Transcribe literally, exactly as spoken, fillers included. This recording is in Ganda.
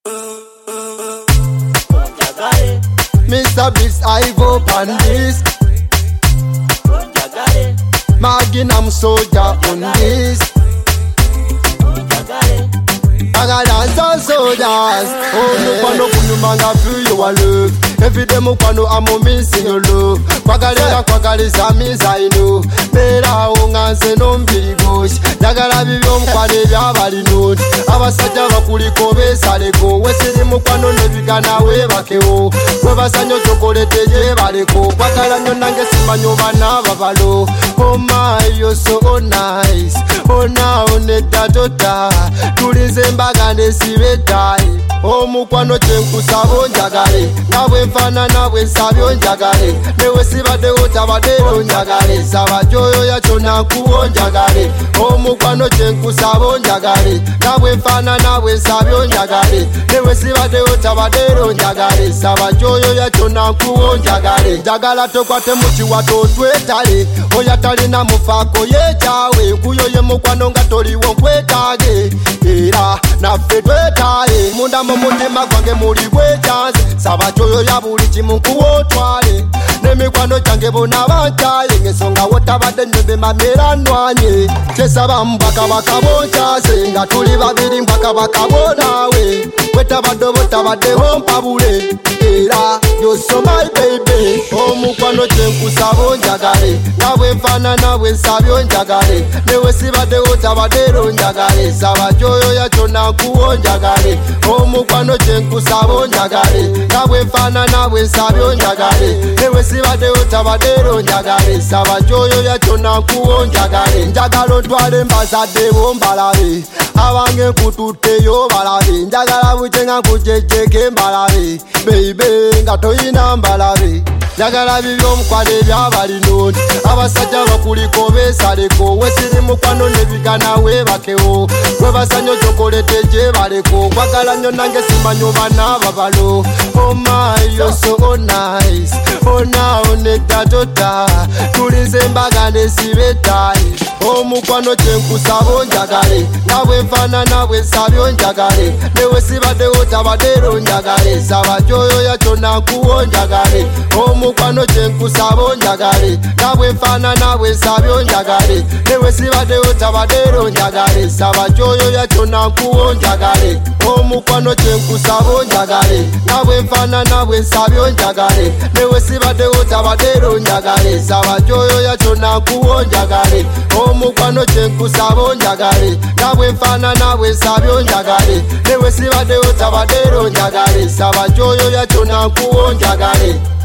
Mister Beast, I go pan this. Magnum soldier on this. I got dance soldiers. Oh, no one of you man, I feel your love. Every day, Mupano, I'm missing your love. Quagalera, Quagalisa, Miss, I know. Mera, Ongas, and on Billy Bush. Dagara, Vivian, Quadella, Valley Note. Our Sajava Kuliko, Saleko, West Mupano, Nevigana, Wevakeo. Webasano, Chocolate, Valeko. Quagalano, Nangasimano, Vanavalo. Oh, my, you're so nice. Oh, now, Neta Tota. Tulizemba gane sibetai. O mukwano chenku sabo njagale. Nawe mfana nawe sabyo njagale. Newe sibade otabadero njagale. Sabajoyo ya chona kuo njagale. O mukwano chenku sabo njagale. Nawe mfana nawe sabyo njagale. Newe sibade otabadero njagale. Sabajoyo ya chona kuo njagale. Njagala tokwate muchi wato twetale. Oyatali na mufako yechawe. Kuyo ye mukwano nga toli wonkwetage. Era na fedwetaye munda mumutima gwange muli bwechanze sabajoyo ya buli kimu kuwotwale nemikwano gyange bona bantaye ng'ensonga wotabadde nnyumbe mamera nnwanye kyesaba mbaka bakabonkyase nga tuli babiri mbaka bakabonaawe wetabadde botabaddeho mpabule era you're my baby omukwano kyenkusaba onjagale nawe nfaana nawe nsabye onjagale newe sibadde wotabaddeero njagale sabajoyo ya kyonna nkuwa onjagale omukwano kyenkusaba onjagale nawe nfaana nawe nsabye onjagale newe sibadde wotabaddeero njagale sabajoyo ya kyonna nkuwa onjagale njagala ontwale mbazadde bo mbalabe abange nkututteyo balabe njagala bukye nga nkujejjeke mbalabe baby nga toyina mbalabe njagala bibyo omukwano ebyabalinoni abasajja bakuliko beesaleko wesiri mukwano nebigana webakewo webasanyo kyokolete gye baleko kwagala nnyo nange simanyo bana babalo oh my you're so nice oh now nedda tota tulinze mbaga nesibetayi omukwano kyenkusaba onjagale nawe nfaana nawe nsabye onjagale newe sibadde wotabaddeero njagale sabajoyo ya kyonna nkuwa onjagale omukwano kyenkusaba onjagale nawe nfaana nawe nsabye onjagale newe sibadde wotabaddeero njagale sabajoyo ya kyonna nkuwa onjagale omukwano kyenkusaba onjagale nawe nfaana nawe nsabye onjagale newe sibadde wotabaddeero njagale sabajoyo ya kyonna nkuwa onjagale omukwano kyenkusaba onjagale nawe nfaana nawe nsabye onjagale newe sibadde wotabaddeero njagale sabajoyo ya kyonna nkuwa onjagale